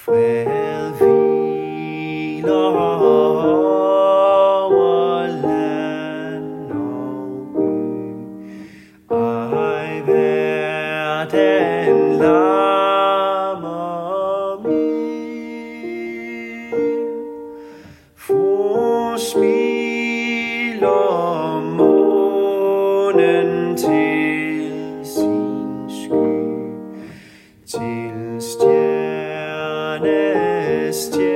Fred hviler over land og by. Ej, verden larmer mere. For smiler månen til sin sky, til stjernes stjerne.